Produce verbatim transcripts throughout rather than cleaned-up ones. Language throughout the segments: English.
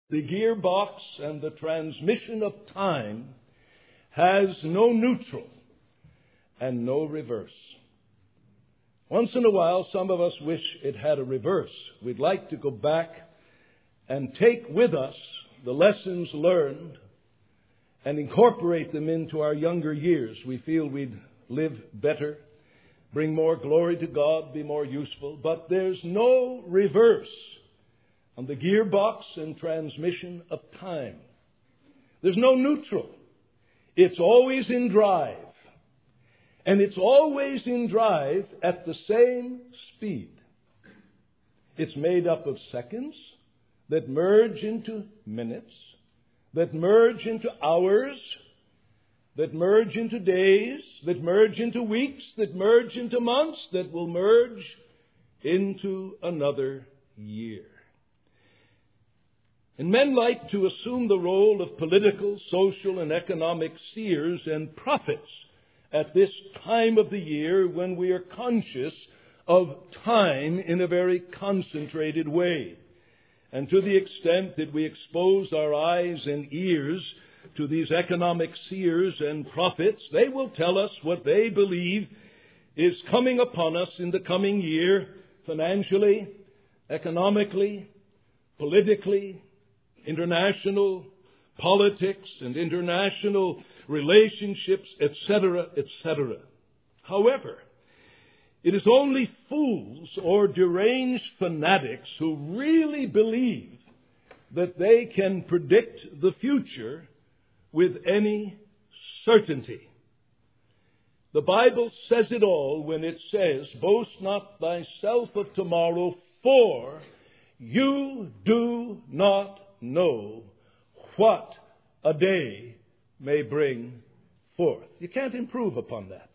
The gearbox and the transmission of time has no neutral and no reverse. Once in a while, some of us wish it had a reverse. We'd like to go back and take with us the lessons learned and incorporate them into our younger years. We feel we'd live better, bring more glory to God, be more useful. But there's no reverse on the gearbox and transmission of time. There's no neutral. It's always in drive. And it's always in drive at the same speed. It's made up of seconds that merge into minutes, that merge into hours, that merge into days, that merge into weeks, that merge into months, that will merge into another year. And men like to assume the role of political, social, and economic seers and prophets at this time of the year when we are conscious of time in a very concentrated way. And to the extent that we expose our eyes and ears to these economic seers and prophets, they will tell us what they believe is coming upon us in the coming year, financially, economically, politically, international politics and international relationships, et cetera, et cetera. However, it is only fools or deranged fanatics who really believe that they can predict the future with any certainty. The Bible says it all when it says, "Boast not thyself of tomorrow, for you do not know what a day may bring forth." You can't improve upon that.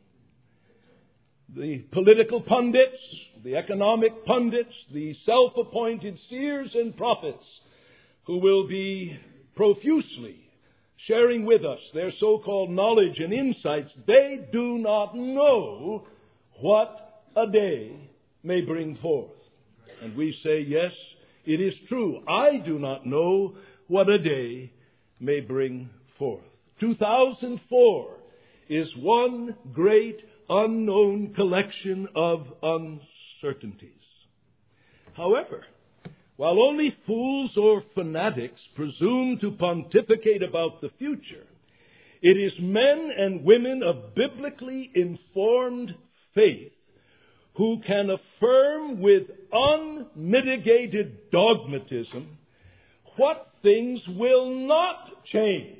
The political pundits, the economic pundits, the self-appointed seers and prophets who will be profusely sharing with us their so-called knowledge and insights, they do not know what a day may bring forth. And we say, yes, it is true. I do not know what a day may bring forth. two thousand four is one great unknown collection of uncertainties. However, while only fools or fanatics presume to pontificate about the future, it is men and women of biblically informed faith who can affirm with unmitigated dogmatism what things will not change.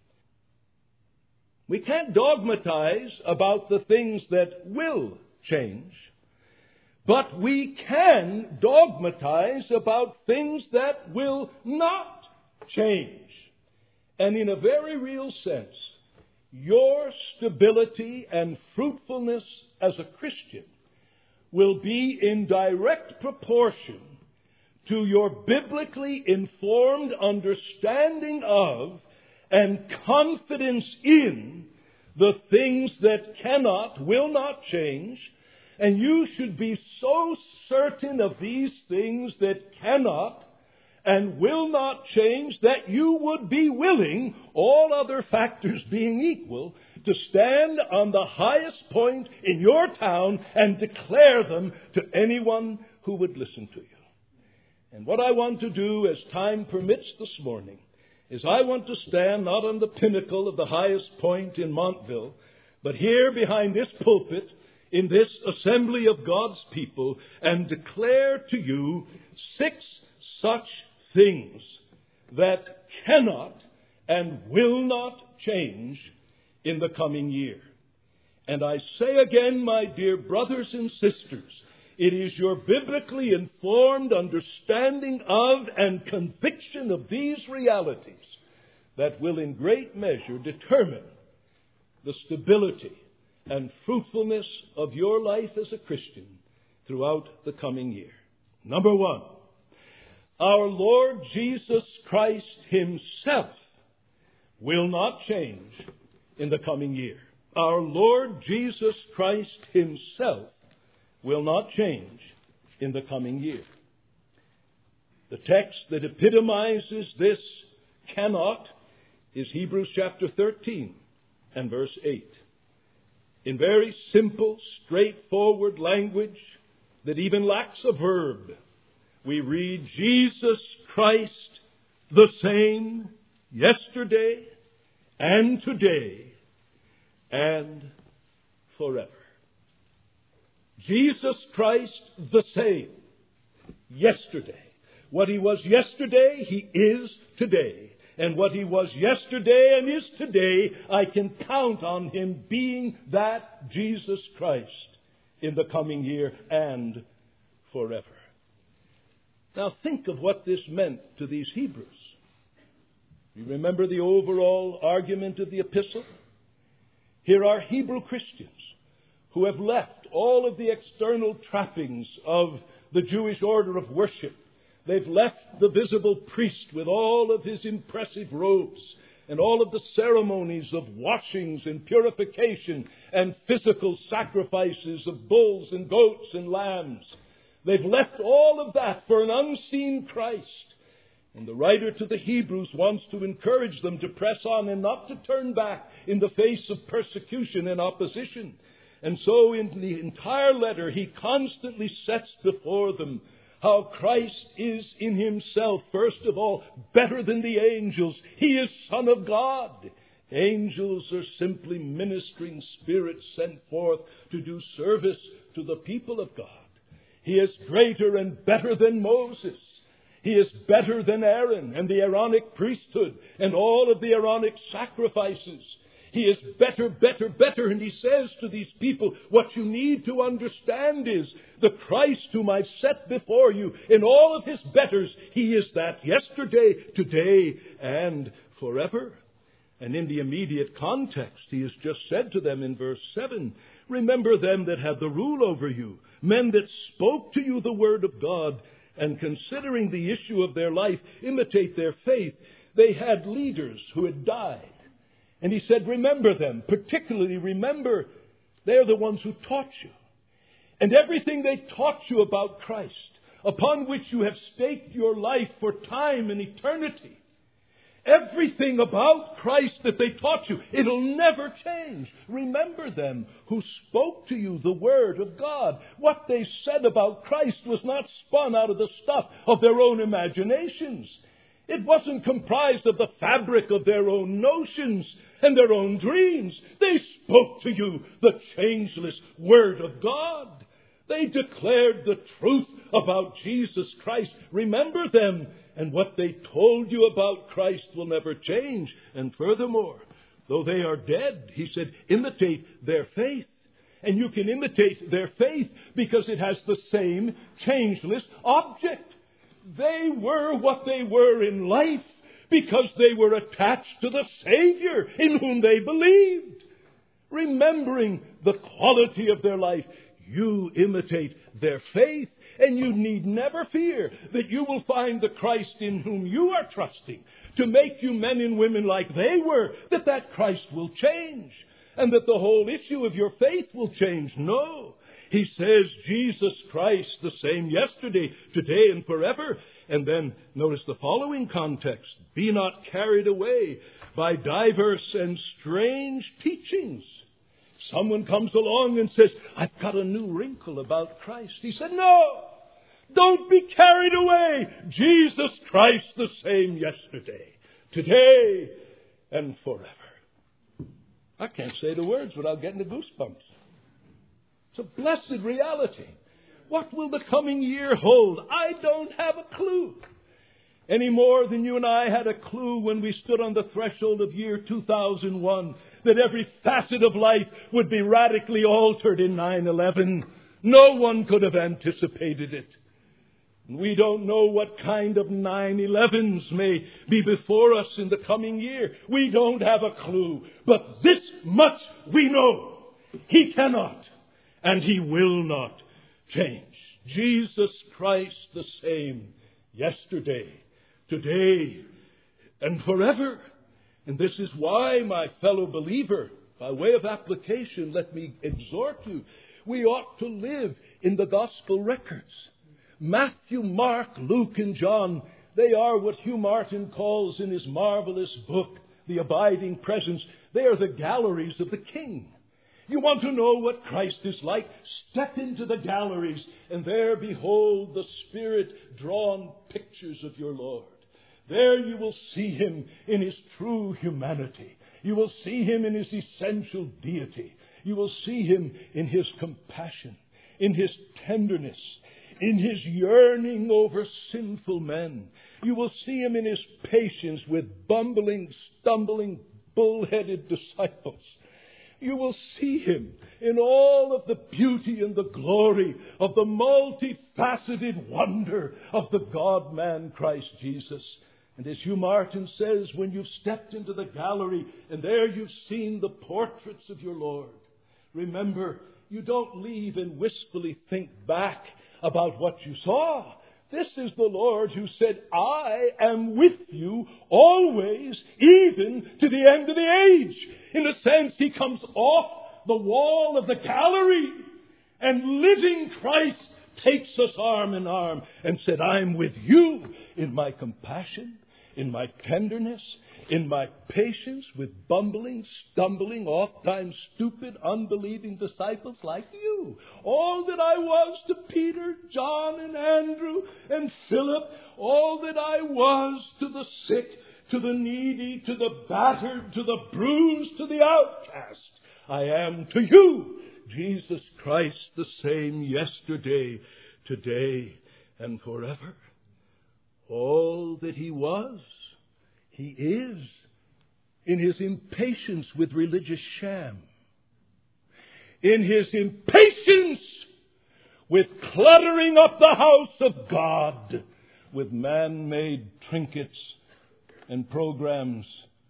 We can't dogmatize about the things that will change, but we can dogmatize about things that will not change. And in a very real sense, your stability and fruitfulness as a Christian will be in direct proportion to your biblically informed understanding of and confidence in the things that cannot, will not change. And you should be so certain of these things that cannot and will not change that you would be willing, all other factors being equal, to stand on the highest point in your town and declare them to anyone who would listen to you. And what I want to do, as time permits this morning, is I want to stand not on the pinnacle of the highest point in Montville, but here behind this pulpit, in this assembly of God's people, and declare to you six such things that cannot and will not change in the coming year. And I say again, my dear brothers and sisters, it is your biblically informed understanding of and conviction of these realities that will in great measure determine the stability and fruitfulness of your life as a Christian throughout the coming year. Number one, our Lord Jesus Christ Himself will not change in the coming year. Our Lord Jesus Christ Himself will not change in the coming year. The text that epitomizes this cannot is Hebrews chapter thirteen and verse eight. In very simple, straightforward language that even lacks a verb, we read, Jesus Christ the same yesterday and today and forever. Jesus Christ the same yesterday. What He was yesterday, He is today. And what He was yesterday and is today, I can count on Him being that Jesus Christ in the coming year and forever. Now think of what this meant to these Hebrews. You remember the overall argument of the epistle? Here are Hebrew Christians who have left all of the external trappings of the Jewish order of worship. They've left the visible priest with all of his impressive robes and all of the ceremonies of washings and purification and physical sacrifices of bulls and goats and lambs. They've left all of that for an unseen Christ. And the writer to the Hebrews wants to encourage them to press on and not to turn back in the face of persecution and opposition. And so in the entire letter, he constantly sets before them how Christ is in Himself, first of all, better than the angels. He is Son of God. Angels are simply ministering spirits sent forth to do service to the people of God. He is greater and better than Moses. He is better than Aaron and the Aaronic priesthood and all of the Aaronic sacrifices. He is better, better, better. And He says to these people, what you need to understand is the Christ whom I've set before you in all of His betters, He is that yesterday, today, and forever. And in the immediate context, He has just said to them in verse seven, remember them that had the rule over you, men that spoke to you the word of God, and considering the issue of their life, imitate their faith. They had leaders who had died. And He said, remember them. Particularly remember, they're the ones who taught you. And everything they taught you about Christ, upon which you have staked your life for time and eternity. Everything about Christ that they taught you, it'll never change. Remember them who spoke to you the Word of God. What they said about Christ was not spun out of the stuff of their own imaginations. It wasn't comprised of the fabric of their own notions and their own dreams. They spoke to you the changeless Word of God. They declared the truth about Jesus Christ. Remember them, and what they told you about Christ will never change. And furthermore, though they are dead, He said, imitate their faith. And you can imitate their faith because it has the same changeless object. They were what they were in life because they were attached to the Savior in whom they believed. Remembering the quality of their life, you imitate their faith, and you need never fear that you will find the Christ in whom you are trusting to make you men and women like they were, that that Christ will change, and that the whole issue of your faith will change. No. He says, Jesus Christ, the same yesterday, today, and forever. And then notice the following context. Be not carried away by diverse and strange teachings. Someone comes along and says, I've got a new wrinkle about Christ. He said, no, don't be carried away. Jesus Christ the same yesterday, today, and forever. I can't say the words without getting the goosebumps. It's a blessed reality. What will the coming year hold? I don't have a clue. Any more than you and I had a clue when we stood on the threshold of year two thousand one that every facet of life would be radically altered in nine eleven. No one could have anticipated it. We don't know what kind of nine elevens may be before us in the coming year. We don't have a clue. But this much we know. He cannot and He will not change. Jesus Christ the same yesterday, today, and forever. And this is why, my fellow believer, by way of application, let me exhort you. We ought to live in the gospel records. Matthew, Mark, Luke, and John, they are what Hugh Martin calls in his marvelous book, The Abiding Presence, they are the galleries of the King. You want to know what Christ is like? Step into the galleries, and there behold the Spirit-drawn pictures of your Lord. There you will see Him in His true humanity. You will see Him in His essential deity. You will see Him in His compassion, in His tenderness, in His yearning over sinful men. You will see Him in His patience with bumbling, stumbling, bull-headed disciples. You will see Him in all of the beauty and the glory of the multifaceted wonder of the God-man Christ Jesus. And as Hugh Martin says, when you've stepped into the gallery and there you've seen the portraits of your Lord, remember, you don't leave and wistfully think back about what you saw. This is the Lord who said, I am with you always, even to the end of the age. In a sense, He comes off the wall of the gallery, and living Christ takes us arm in arm and said, I'm with you in my compassion, in my tenderness, in my patience with bumbling, stumbling, oft-times stupid, unbelieving disciples like you. All that I was to Peter, John, and Andrew, and Philip, all that I was to the sick, to the needy, to the battered, to the bruised, to the outcast, I am to you, Jesus Christ, the same yesterday, today, and forever. All that He was, He is, in His impatience with religious sham, in His impatience with cluttering up the house of God with man-made trinkets and programs.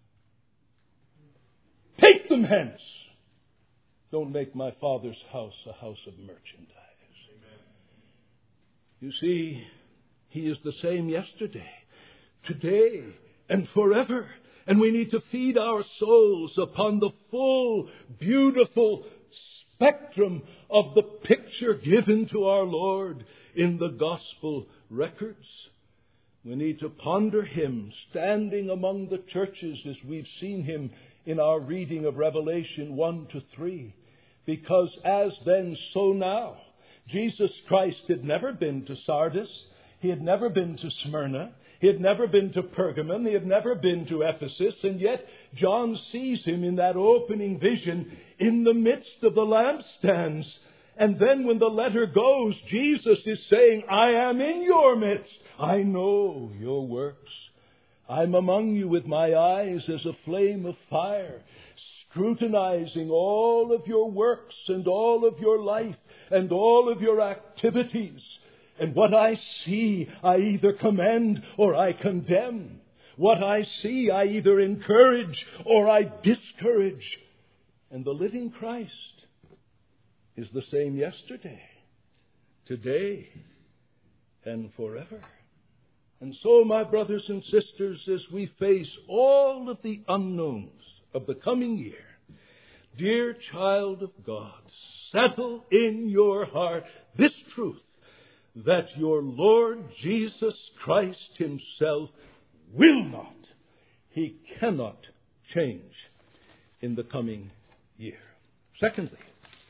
Take them hence. Don't make my Father's house a house of merchandise. Amen. You see, He is the same yesterday, today, and forever. And we need to feed our souls upon the full, beautiful spectrum of the picture given to our Lord in the gospel records. We need to ponder Him standing among the churches as we've seen Him in our reading of Revelation one to three. Because as then, so now. Jesus Christ had never been to Sardis. He had never been to Smyrna. He had never been to Pergamon. He had never been to Ephesus. And yet John sees Him in that opening vision in the midst of the lampstands. And then when the letter goes, Jesus is saying, I am in your midst. I know your works. I'm among you with my eyes as a flame of fire, scrutinizing all of your works and all of your life and all of your activities. And what I see, I either commend or I condemn. What I see, I either encourage or I discourage. And the living Christ is the same yesterday, today, and forever. And so, my brothers and sisters, as we face all of the unknowns of the coming year, dear child of God, settle in your heart this truth, that your Lord Jesus Christ Himself will not, He cannot change in the coming year. Secondly,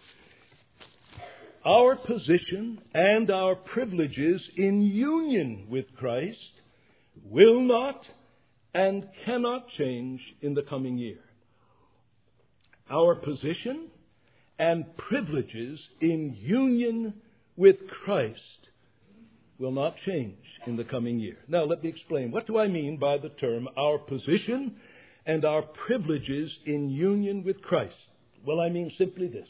our position and our privileges in union with Christ will not and cannot change in the coming year. Our position and privileges in union with Christ will not change in the coming year. Now, let me explain. What do I mean by the term our position and our privileges in union with Christ? Well, I mean simply this.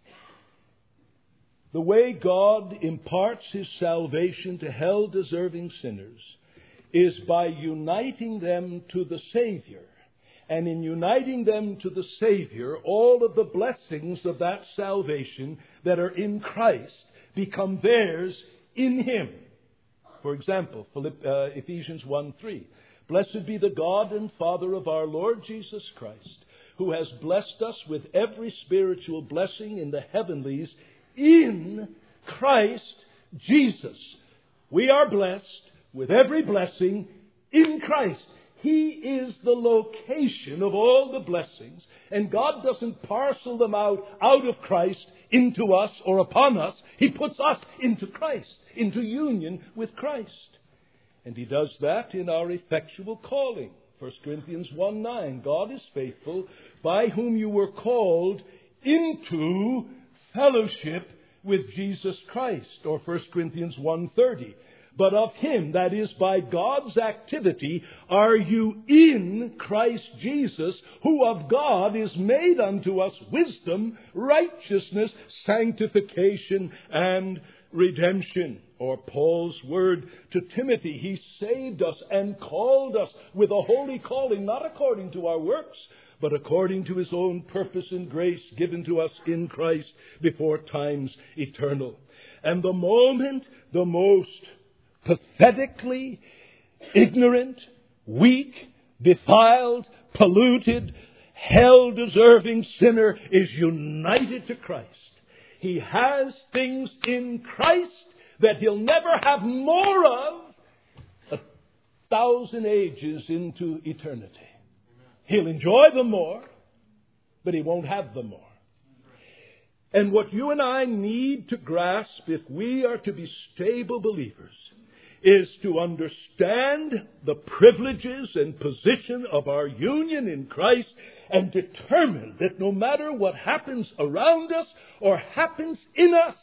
The way God imparts His salvation to hell-deserving sinners is by uniting them to the Savior. And in uniting them to the Savior, all of the blessings of that salvation that are in Christ become theirs in Him. For example, Ephesians one three. Blessed be the God and Father of our Lord Jesus Christ, who has blessed us with every spiritual blessing in the heavenlies in Christ Jesus. We are blessed with every blessing in Christ. He is the location of all the blessings, and God doesn't parcel them out out of Christ into us or upon us. He puts us into Christ, into union with Christ. And He does that in our effectual calling. First Corinthians one nine, God is faithful, by whom you were called into fellowship with Jesus Christ. Or First Corinthians one thirty, but of Him, that is, by God's activity, are you in Christ Jesus, who of God is made unto us wisdom, righteousness, sanctification, and redemption. Or Paul's word to Timothy, He saved us and called us with a holy calling, not according to our works, but according to His own purpose and grace given to us in Christ before times eternal. And the moment the most pathetically ignorant, weak, defiled, polluted, hell-deserving sinner is united to Christ, he has things in Christ that he'll never have more of a thousand ages into eternity. He'll enjoy them more, but he won't have them more. And what you and I need to grasp if we are to be stable believers is to understand the privileges and position of our union in Christ and determine that no matter what happens around us or happens in us,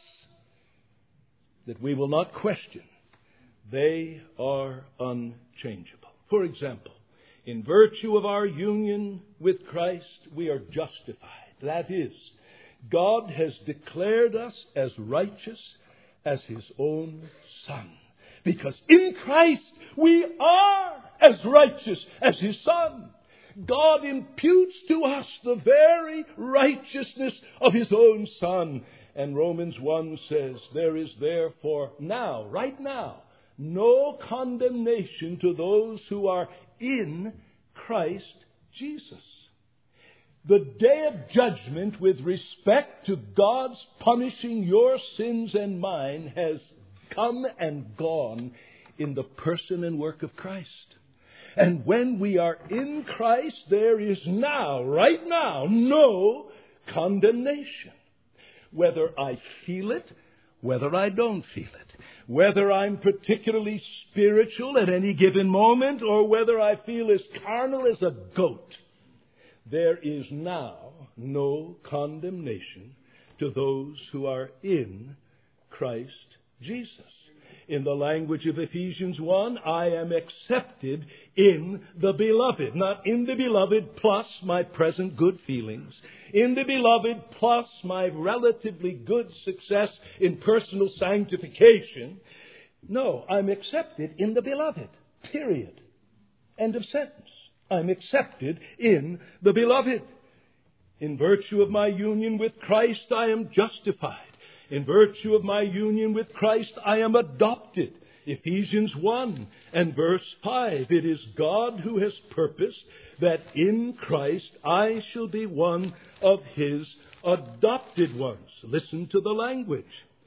that we will not question. They are unchangeable. For example, in virtue of our union with Christ, we are justified. That is, God has declared us as righteous as His own Son. Because in Christ we are as righteous as His Son. God imputes to us the very righteousness of His own Son. And Romans one says, there is therefore now, right now, no condemnation to those who are in Christ Jesus. The day of judgment with respect to God's punishing your sins and mine has come and gone in the person and work of Christ. And when we are in Christ, there is now, right now, no condemnation. Whether I feel it, whether I don't feel it, whether I'm particularly spiritual at any given moment, or whether I feel as carnal as a goat, there is now no condemnation to those who are in Christ Jesus. In the language of Ephesians one, I am accepted in the Beloved. Not in the Beloved plus my present good feelings. In the Beloved plus my relatively good success in personal sanctification. No, I'm accepted in the Beloved. Period. End of sentence. I'm accepted in the Beloved. In virtue of my union with Christ, I am justified. In virtue of my union with Christ, I am adopted. Ephesians one and verse five. It is God who has purposed that in Christ I shall be one of His adopted ones. Listen to the language.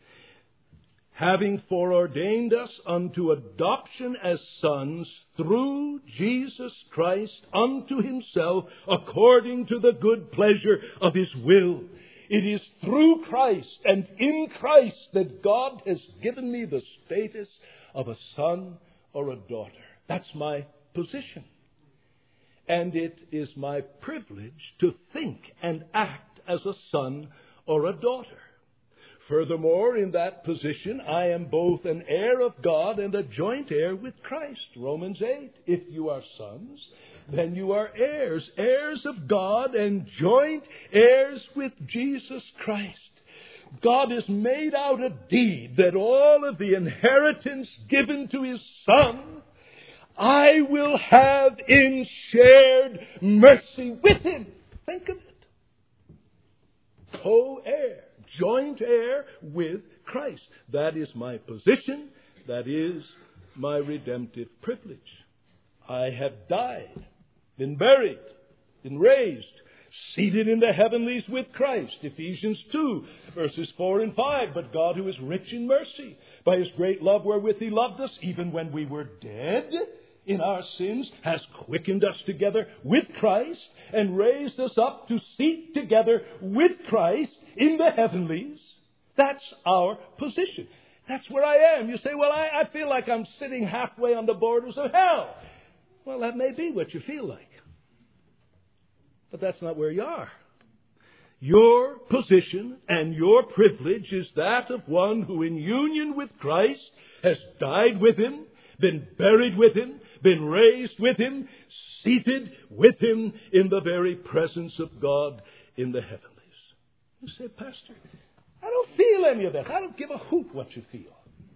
Having foreordained us unto adoption as sons through Jesus Christ unto Himself, according to the good pleasure of His will. It is through Christ and in Christ that God has given me the status of a son or a daughter. That's my position. And it is my privilege to think and act as a son or a daughter. Furthermore, in that position, I am both an heir of God and a joint heir with Christ. Romans eight. If you are sons, then you are heirs, heirs of God and joint heirs with Jesus Christ. God has made out a deed that all of the inheritance given to His Son, I will have in shared mercy with Him. Think of it. Co-heir, joint heir with Christ. That is my position. That is my redemptive privilege. I have died, been buried, been raised, seated in the heavenlies with Christ. Ephesians two, verses four and five. But God, who is rich in mercy, by His great love wherewith He loved us, even when we were dead in our sins, has quickened us together with Christ and raised us up to seat together with Christ in the heavenlies. That's our position. That's where I am. You say, well, I, I feel like I'm sitting halfway on the borders of hell. Well, that may be what you feel like. But that's not where you are. Your position and your privilege is that of one who in union with Christ has died with Him, been buried with Him, been raised with Him, seated with Him in the very presence of God in the heavenlies. You say, Pastor, I don't feel any of that. I don't give a hoot what you feel.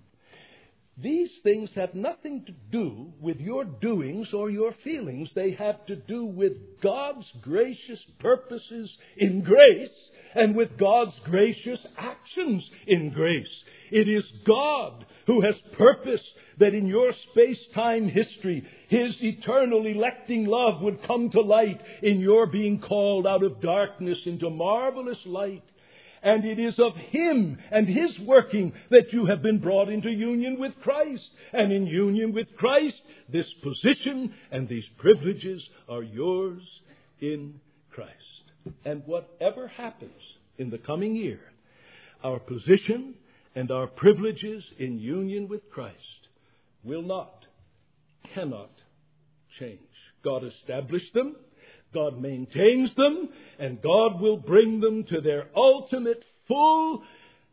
These things have nothing to do with your doings or your feelings. They have to do with God's gracious purposes in grace and with God's gracious actions in grace. It is God who has purposed that in your space-time history, His eternal electing love would come to light in your being called out of darkness into marvelous light. And it is of Him and His working that you have been brought into union with Christ. And in union with Christ, this position and these privileges are yours in Christ. And whatever happens in the coming year, our position and our privileges in union with Christ will not, cannot change. God established them. God maintains them, and God will bring them to their ultimate full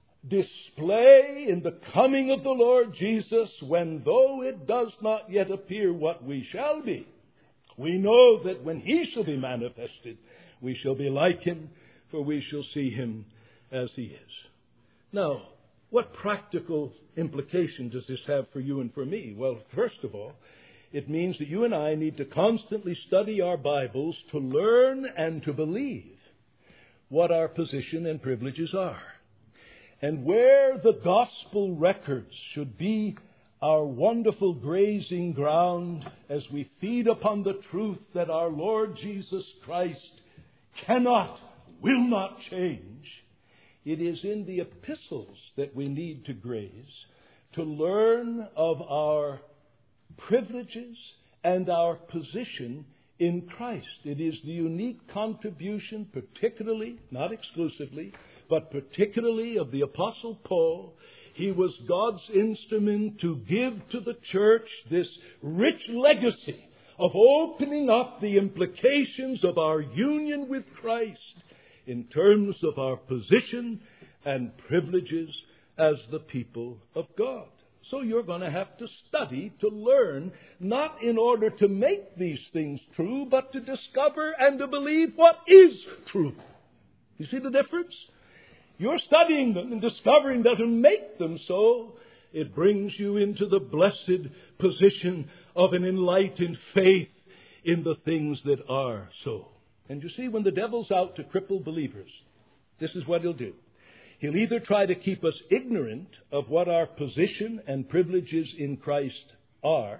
display in the coming of the Lord Jesus, when, though it does not yet appear what we shall be, we know that when He shall be manifested, we shall be like Him, for we shall see Him as He is. Now, what practical implication does this have for you and for me? Well, first of all, it means that you and I need to constantly study our Bibles to learn and to believe what our position and privileges are. And where the gospel records should be our wonderful grazing ground as we feed upon the truth that our Lord Jesus Christ cannot, will not change, it is in the epistles that we need to graze to learn of our privileges and our position in Christ. It is the unique contribution, particularly, not exclusively, but particularly of the Apostle Paul. He was God's instrument to give to the church this rich legacy of opening up the implications of our union with Christ in terms of our position and privileges as the people of God. So you're going to have to study to learn, not in order to make these things true, but to discover and to believe what is true. You see the difference? You're studying them and discovering that to make them so, it brings you into the blessed position of an enlightened faith in the things that are so. And you see, when the devil's out to cripple believers, this is what he'll do. He'll either try to keep us ignorant of what our position and privileges in Christ are,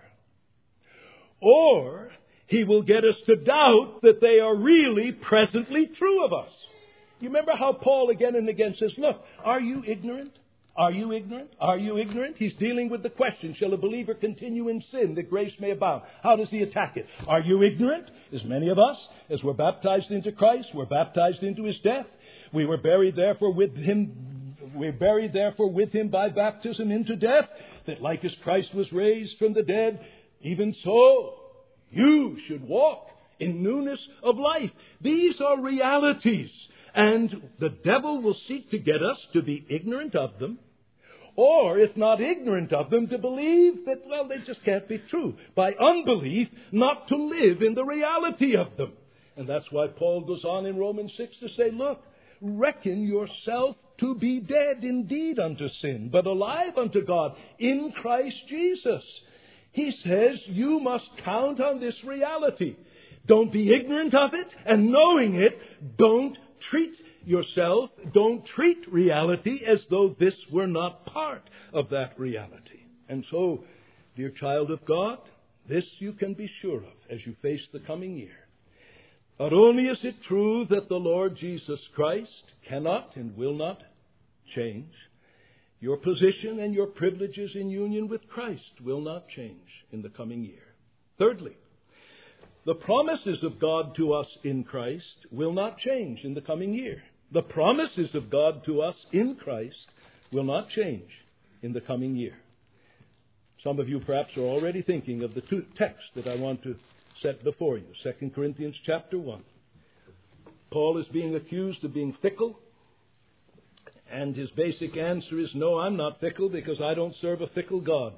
or he will get us to doubt that they are really presently true of us. You remember how Paul again and again says, look, are you ignorant? Are you ignorant? Are you ignorant? He's dealing with the question, shall a believer continue in sin that grace may abound? How does he attack it? Are you ignorant? As many of us, as were baptized into Christ, were baptized into His death. We were buried therefore with Him, we were buried therefore with Him by baptism into death, that like as Christ was raised from the dead, even so you should walk in newness of life. These are realities, and the devil will seek to get us to be ignorant of them, or if not ignorant of them, to believe that, well, they just can't be true. By unbelief, not to live in the reality of them. And that's why Paul goes on in Romans six to say, look, reckon yourself to be dead indeed unto sin, but alive unto God in Christ Jesus. He says you must count on this reality. Don't be ignorant of it, and knowing it, don't treat yourself, don't treat reality as though this were not part of that reality. And so, dear child of God, this you can be sure of as you face the coming year. Not only is it true that the Lord Jesus Christ cannot and will not change, your position and your privileges in union with Christ will not change in the coming year. Thirdly, the promises of God to us in Christ will not change in the coming year. The promises of God to us in Christ will not change in the coming year. Some of you perhaps are already thinking of the two texts that I want to set before you. Second Corinthians chapter one. Paul is being accused of being fickle, and his basic answer is, no, I'm not fickle because I don't serve a fickle God.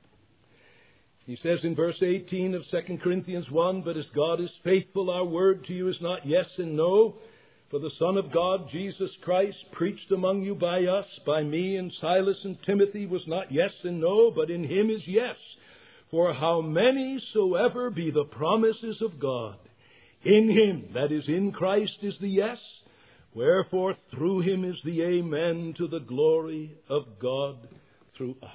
He says in verse eighteen of Second Corinthians one, but as God is faithful, our word to you is not yes and no. For the Son of God, Jesus Christ, preached among you by us, by me and Silas and Timothy, was not yes and no, but in him is yes. For how many soever be the promises of God, in him, that is, in Christ, is the yes. Wherefore through him is the amen to the glory of God through us.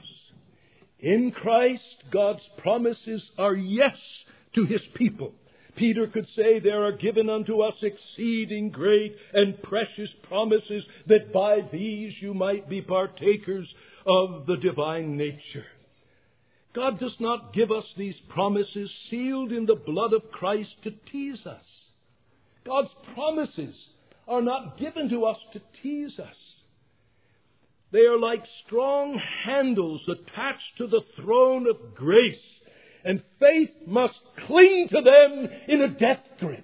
In Christ, God's promises are yes to his people. Peter could say, there are given unto us exceeding great and precious promises, that by these you might be partakers of the divine nature. God does not give us these promises sealed in the blood of Christ to tease us. God's promises are not given to us to tease us. They are like strong handles attached to the throne of grace, and faith must cling to them in a death grip.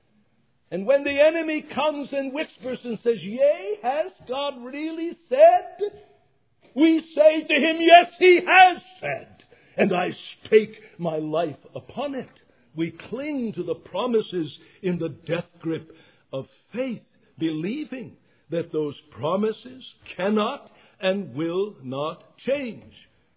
And when the enemy comes and whispers and says, yea, has God really said? We say to him, yes, he has said, and I stake my life upon it. We cling to the promises in the death grip of faith, believing that those promises cannot and will not change.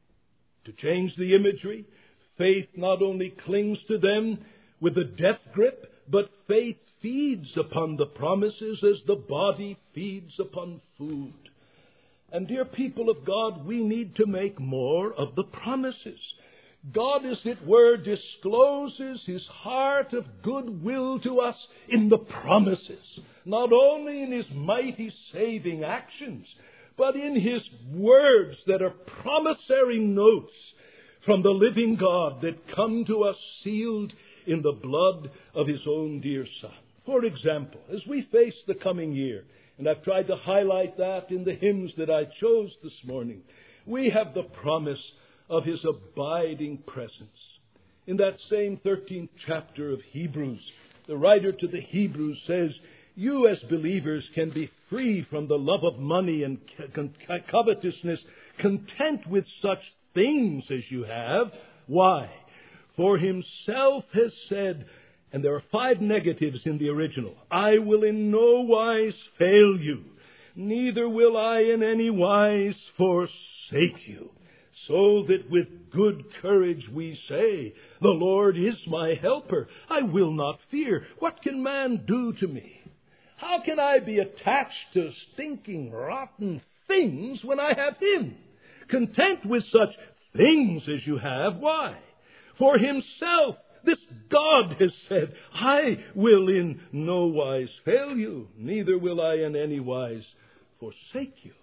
To change the imagery, faith not only clings to them with a death grip, but faith feeds upon the promises as the body feeds upon food. And dear people of God, we need to make more of the promises. God, as it were, discloses his heart of goodwill to us in the promises, not only in his mighty saving actions, but in his words that are promissory notes from the living God that come to us sealed in the blood of his own dear Son. For example, as we face the coming year, and I've tried to highlight that in the hymns that I chose this morning, we have the promise of his abiding presence. In that same thirteenth chapter of Hebrews, the writer to the Hebrews says, you as believers can be free from the love of money and covetousness, content with such things as you have. Why? For himself has said, and there are five negatives in the original, I will in no wise fail you, neither will I in any wise forsake you. So that with good courage we say, the Lord is my helper. I will not fear. What can man do to me? How can I be attached to stinking, rotten things when I have him? Content with such things as you have. Why? For himself, this God has said, I will in no wise fail you, neither will I in any wise forsake you.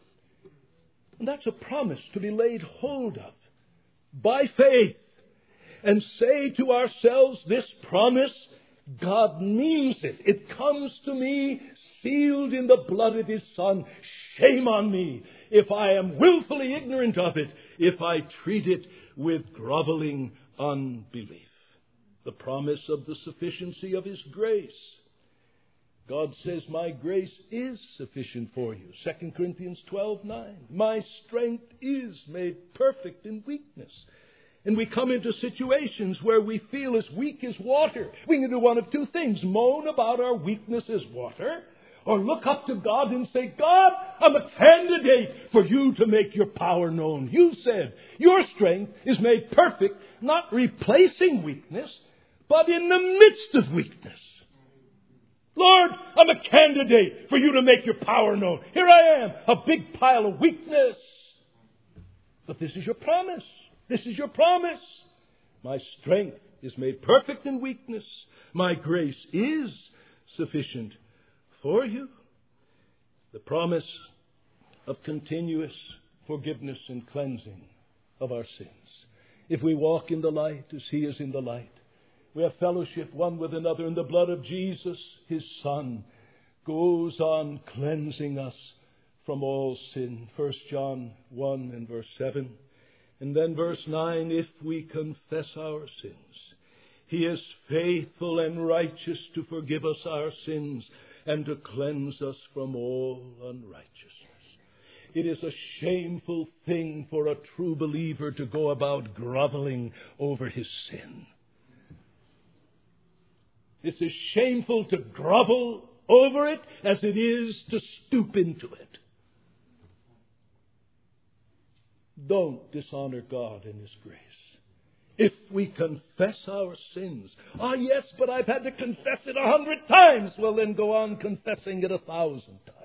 And that's a promise to be laid hold of by faith and say to ourselves, this promise, God means it. It comes to me sealed in the blood of his Son. Shame on me if I am willfully ignorant of it, if I treat it with groveling unbelief. The promise of the sufficiency of his grace. God says, my grace is sufficient for you. Second Corinthians twelve nine. My strength is made perfect in weakness. And we come into situations where we feel as weak as water. We can do one of two things. Moan about our weakness as water, or look up to God and say, God, I'm a candidate for you to make your power known. You said your strength is made perfect, not replacing weakness, but in the midst of weakness. Lord, I'm a candidate for you to make your power known. Here I am, a big pile of weakness. But this is your promise. This is your promise. My strength is made perfect in weakness. My grace is sufficient for you. The promise of continuous forgiveness and cleansing of our sins. If we walk in the light as He is in the light, we have fellowship one with another, and the blood of Jesus, His Son, goes on cleansing us from all sin. First John one and verse seven. And then verse nine, if we confess our sins, He is faithful and righteous to forgive us our sins and to cleanse us from all unrighteousness. It is a shameful thing for a true believer to go about groveling over his sin. It's as shameful to grovel over it as it is to stoop into it. Don't dishonor God in His grace. If we confess our sins. Ah, yes, but I've had to confess it a hundred times. Well, then go on confessing it a thousand times.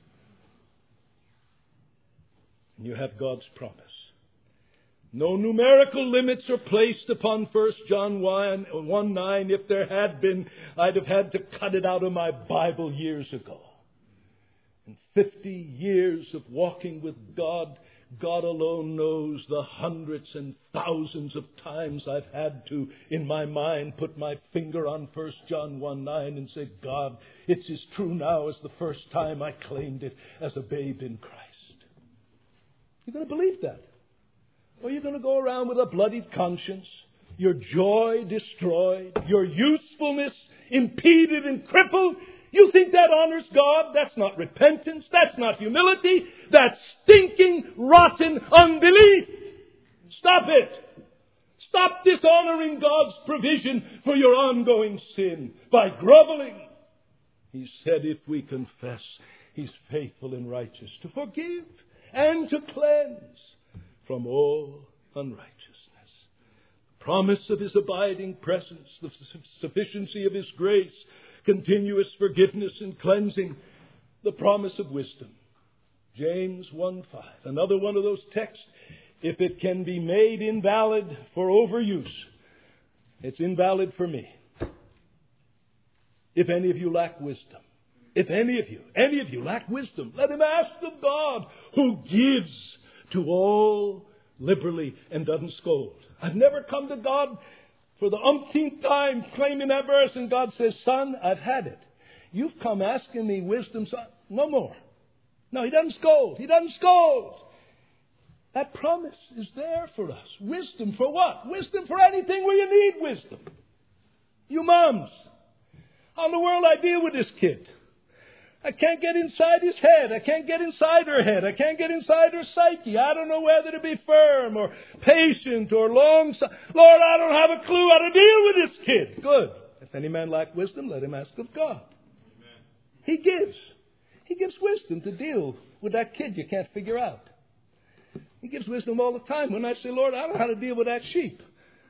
And you have God's promise. No numerical limits are placed upon First John one nine. If there had been, I'd have had to cut it out of my Bible years ago. In fifty years of walking with God, God alone knows the hundreds and thousands of times I've had to, in my mind, put my finger on First John one nine and say, God, it's as true now as the first time I claimed it as a babe in Christ. You're going to believe that? Or you're going to go around with a bloodied conscience, your joy destroyed, your usefulness impeded and crippled? You think that honors God? That's not repentance. That's not humility. That's stinking, rotten unbelief. Stop it. Stop dishonoring God's provision for your ongoing sin by groveling. He said if we confess, He's faithful and righteous to forgive and to cleanse from all unrighteousness. The promise of His abiding presence, the sufficiency of His grace, continuous forgiveness and cleansing, the promise of wisdom. James one five, another one of those texts. If it can be made invalid for overuse, it's invalid for me. If any of you lack wisdom, if any of you, any of you lack wisdom, let him ask of God, who gives to all liberally and doesn't scold. I've never come to God for the umpteenth time claiming that verse, and God says, son, I've had it. You've come asking me wisdom, son. No more. No, He doesn't scold. He doesn't scold. That promise is there for us. Wisdom for what? Wisdom for anything where you need wisdom. You moms, how in the world I deal with this kid? I can't get inside his head. I can't get inside her head. I can't get inside her psyche. I don't know whether to be firm or patient or long. Lord, I don't have a clue how to deal with this kid. Good. If any man lack wisdom, let him ask of God. Amen. He gives. He gives wisdom to deal with that kid you can't figure out. He gives wisdom all the time. When I say, Lord, I don't know how to deal with that sheep.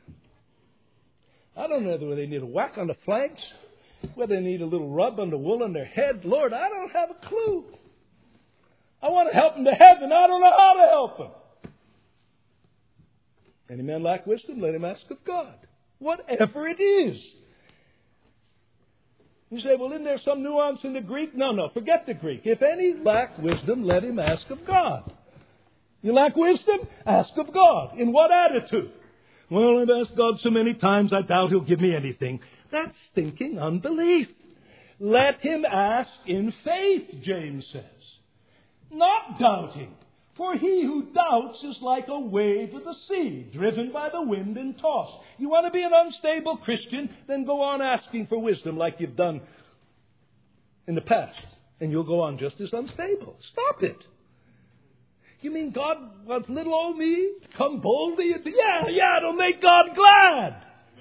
I don't know whether they need a whack on the flanks, whether they need a little rub on the wool on their head. Lord, I don't have a clue. I want to help them to heaven. I don't know how to help them. Any man lack wisdom, let him ask of God. Whatever it is. You say, well, isn't there some nuance in the Greek? No, no, forget the Greek. If any lack wisdom, let him ask of God. You lack wisdom? Ask of God. In what attitude? Well, I've asked God so many times, I doubt He'll give me anything. That's stinking unbelief. Let him ask in faith, James says. Not doubting. For he who doubts is like a wave of the sea, driven by the wind and tossed. You want to be an unstable Christian? Then go on asking for wisdom like you've done in the past. And you'll go on just as unstable. Stop it. You mean God wants little old me to come boldly? And yeah, yeah, it'll make God glad.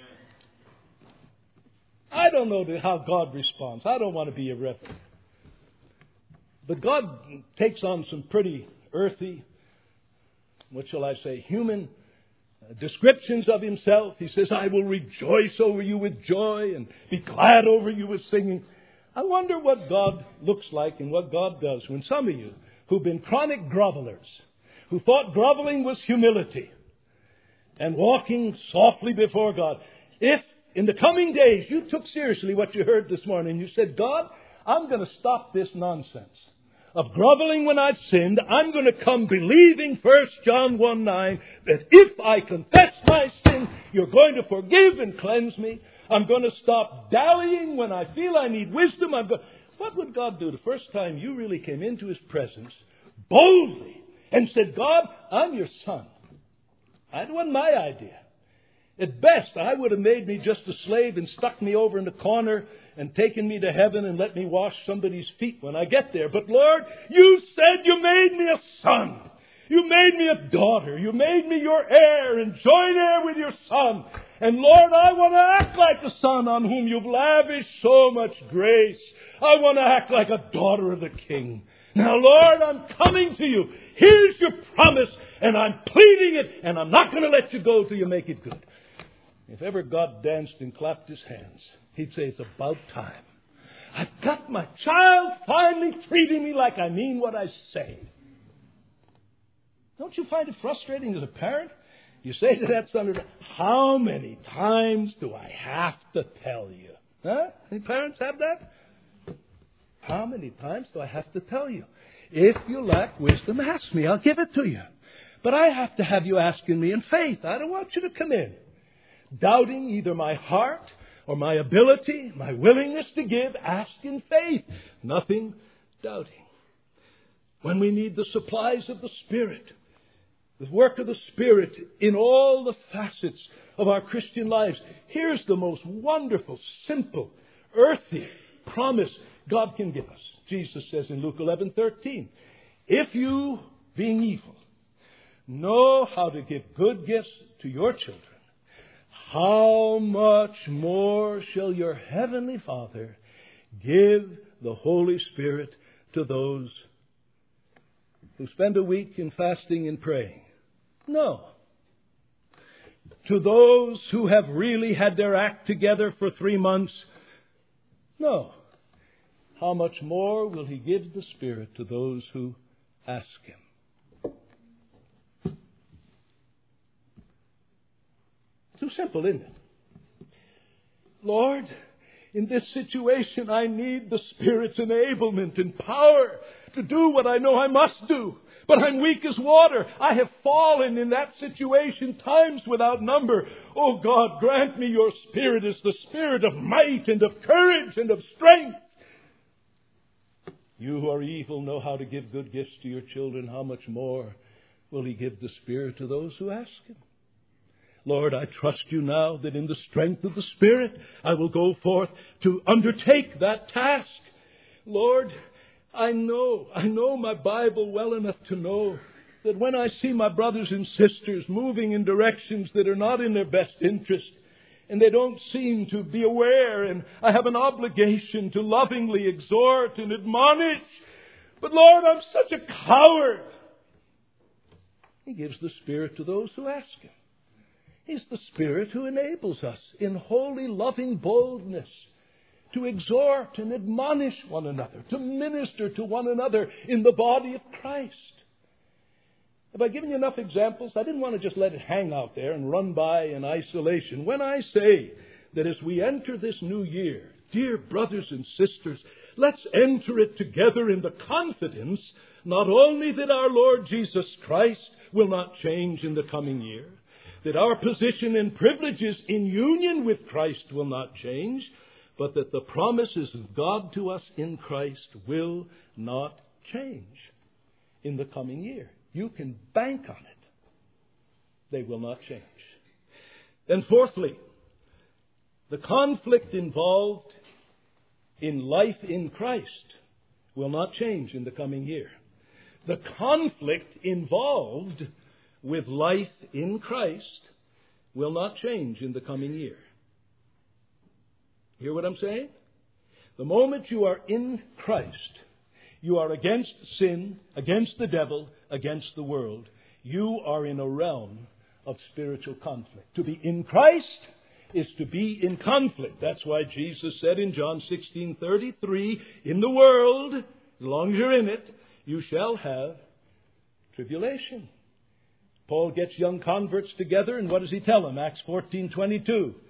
I don't know how God responds. I don't want to be irreverent. But God takes on some pretty earthy, what shall I say, human uh, descriptions of Himself. He says, I will rejoice over you with joy and be glad over you with singing. I wonder what God looks like and what God does when some of you who've been chronic grovelers, who thought groveling was humility and walking softly before God, if in the coming days, you took seriously what you heard this morning. You said, God, I'm going to stop this nonsense of groveling when I've sinned. I'm going to come believing First John one nine that if I confess my sin, you're going to forgive and cleanse me. I'm going to stop dallying when I feel I need wisdom. I'm going... What would God do the first time you really came into His presence boldly and said, God, I'm your son? That wasn't my idea. At best, I would have made me just a slave and stuck me over in the corner and taken me to heaven and let me wash somebody's feet when I get there. But Lord, you said you made me a son. You made me a daughter. You made me your heir and joint heir with your son. And Lord, I want to act like a son on whom you've lavished so much grace. I want to act like a daughter of the King. Now, Lord, I'm coming to you. Here's your promise, and I'm pleading it, and I'm not going to let you go till you make it good. If ever God danced and clapped His hands, He'd say, it's about time. I've got my child finally treating me like I mean what I say. Don't you find it frustrating as a parent? You say to that son, how many times do I have to tell you? Huh? Any parents have that? How many times do I have to tell you? If you lack wisdom, ask me. I'll give it to you. But I have to have you asking me in faith. I don't want you to come in doubting either my heart or my ability, my willingness to give. Ask in faith. Nothing doubting. When we need the supplies of the Spirit, the work of the Spirit in all the facets of our Christian lives, here's the most wonderful, simple, earthy promise God can give us. Jesus says in Luke eleven thirteen, if you, being evil, know how to give good gifts to your children, how much more shall your Heavenly Father give the Holy Spirit to those who spend a week in fasting and praying? No. To those who have really had their act together for three months? No. How much more will He give the Spirit to those who ask Him? Too simple, isn't it? Lord, in this situation I need the Spirit's enablement and power to do what I know I must do. But I'm weak as water. I have fallen in that situation times without number. Oh God, grant me your Spirit as the Spirit of might and of courage and of strength. You who are evil know how to give good gifts to your children. How much more will He give the Spirit to those who ask Him? Lord, I trust you now that in the strength of the Spirit I will go forth to undertake that task. Lord, I know, I know my Bible well enough to know that when I see my brothers and sisters moving in directions that are not in their best interest, and they don't seem to be aware, and I have an obligation to lovingly exhort and admonish. But Lord, I'm such a coward. He gives the Spirit to those who ask Him. He's the Spirit who enables us in holy, loving boldness to exhort and admonish one another, to minister to one another in the body of Christ. Have I given you enough examples? I didn't want to just let it hang out there and run by in isolation. When I say that as we enter this new year, dear brothers and sisters, let's enter it together in the confidence not only that our Lord Jesus Christ will not change in the coming year, that our position and privileges in union with Christ will not change, but that the promises of God to us in Christ will not change in the coming year. You can bank on it. They will not change. Then fourthly, the conflict involved in life in Christ will not change in the coming year. The conflict involved with life in Christ will not change in the coming year. Hear what I'm saying? The moment you are in Christ, you are against sin, against the devil, against the world. You are in a realm of spiritual conflict. To be in Christ is to be in conflict. That's why Jesus said in John sixteen thirty-three, in the world, as long as you're in it, you shall have tribulation. Paul gets young converts together, and what does he tell them? Acts fourteen twenty-two.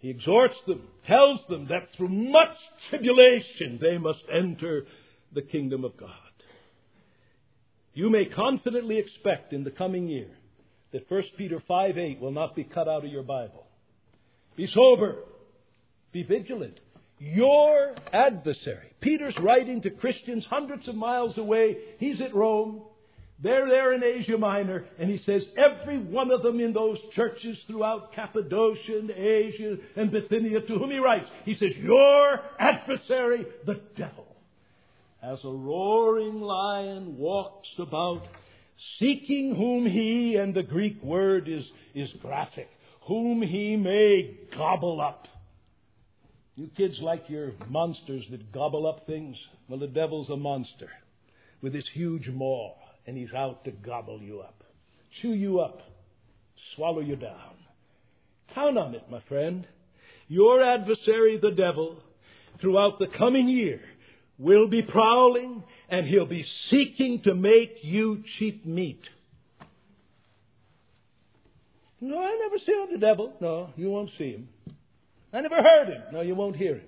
He exhorts them, tells them that through much tribulation they must enter the kingdom of God. You may confidently expect in the coming year that First Peter five eight will not be cut out of your Bible. Be sober. Be vigilant. Your adversary. Peter's writing to Christians hundreds of miles away. He's at Rome. They're there in Asia Minor. And he says every one of them in those churches throughout Cappadocia and Asia and Bithynia to whom he writes, he says, your adversary, the devil, as a roaring lion walks about, seeking whom he, and the Greek word is, is graphic, whom he may gobble up. You kids like your monsters that gobble up things? Well, the devil's a monster with his huge maw, and he's out to gobble you up, chew you up, swallow you down. Count on it, my friend. Your adversary, the devil, throughout the coming year, will be prowling, and he'll be seeking to make you cheap meat. No, I never saw the devil. No, you won't see him. I never heard him. No, you won't hear him.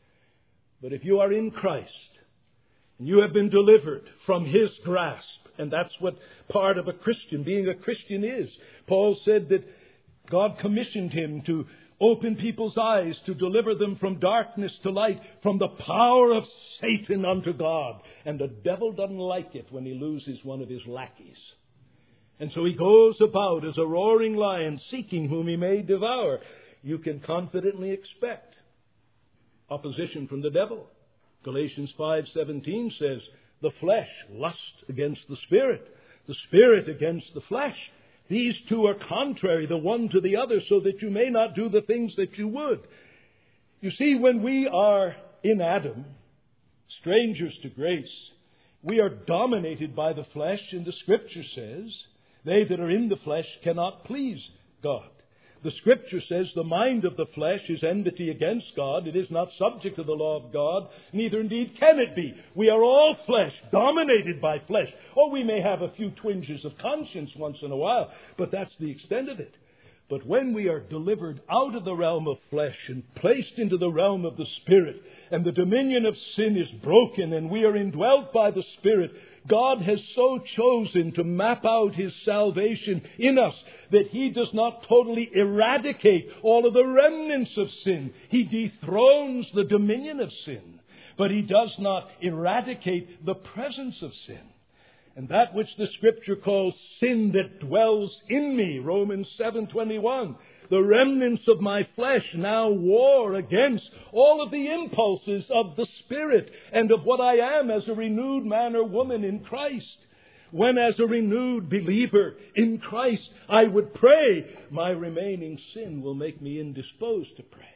But if you are in Christ, and you have been delivered from his grasp, and that's what part of a Christian, being a Christian is. Paul said that God commissioned him to open people's eyes, to deliver them from darkness to light, from the power of Satan unto God. And the devil doesn't like it when he loses one of his lackeys. And so he goes about as a roaring lion, seeking whom he may devour. You can confidently expect opposition from the devil. Galatians five seventeen says, the flesh lusts against the spirit, the spirit against the flesh. These two are contrary, the one to the other, so that you may not do the things that you would. You see, when we are in Adam, strangers to grace, we are dominated by the flesh, and the Scripture says, they that are in the flesh cannot please God. The Scripture says the mind of the flesh is enmity against God. It is not subject to the law of God, neither indeed can it be. We are all flesh, dominated by flesh. Or we may have a few twinges of conscience once in a while, but that's the extent of it. But when we are delivered out of the realm of flesh and placed into the realm of the Spirit, and the dominion of sin is broken, and we are indwelt by the Spirit, God has so chosen to map out his salvation in us that he does not totally eradicate all of the remnants of sin. He dethrones the dominion of sin, but he does not eradicate the presence of sin. And that which the Scripture calls sin that dwells in me, Romans seven twenty-one, the remnants of my flesh now war against all of the impulses of the Spirit and of what I am as a renewed man or woman in Christ. When as a renewed believer in Christ I would pray, my remaining sin will make me indisposed to pray.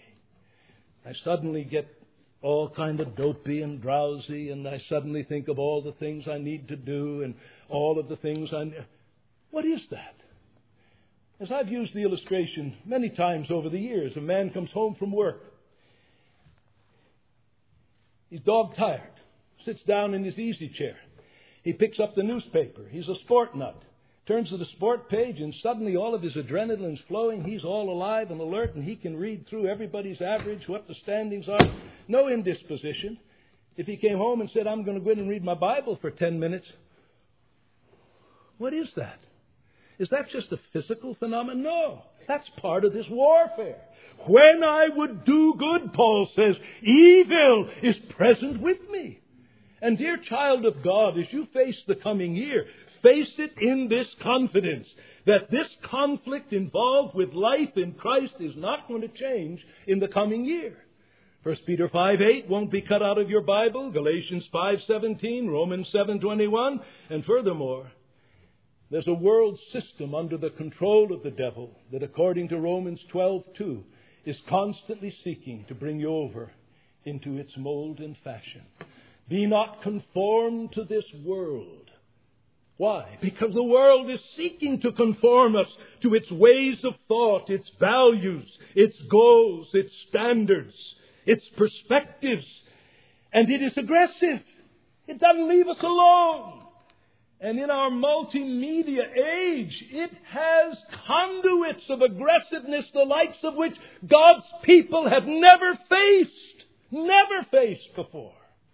I suddenly get all kind of dopey and drowsy, and I suddenly think of all the things I need to do and all of the things I... What is that? As I've used the illustration many times over the years, a man comes home from work. He's dog-tired, sits down in his easy chair. He picks up the newspaper. He's a sport nut. Turns to the sport page, and suddenly all of his adrenaline's flowing. He's all alive and alert, and he can read through everybody's average, what the standings are. No indisposition. If he came home and said, I'm going to go in and read my Bible for ten minutes, what is that? Is that just a physical phenomenon? No. That's part of this warfare. When I would do good, Paul says, evil is present with me. And dear child of God, as you face the coming year, face it in this confidence that this conflict involved with life in Christ is not going to change in the coming year. First Peter five eight won't be cut out of your Bible, Galatians five seventeen, Romans seven twenty-one, and furthermore, there's a world system under the control of the devil that, according to Romans twelve two, is constantly seeking to bring you over into its mold and fashion. Be not conformed to this world. Why? Because the world is seeking to conform us to its ways of thought, its values, its goals, its standards, its perspectives. And it is aggressive. It doesn't leave us alone. And in our multimedia age, it has conduits of aggressiveness, the likes of which God's people have never faced, never faced before.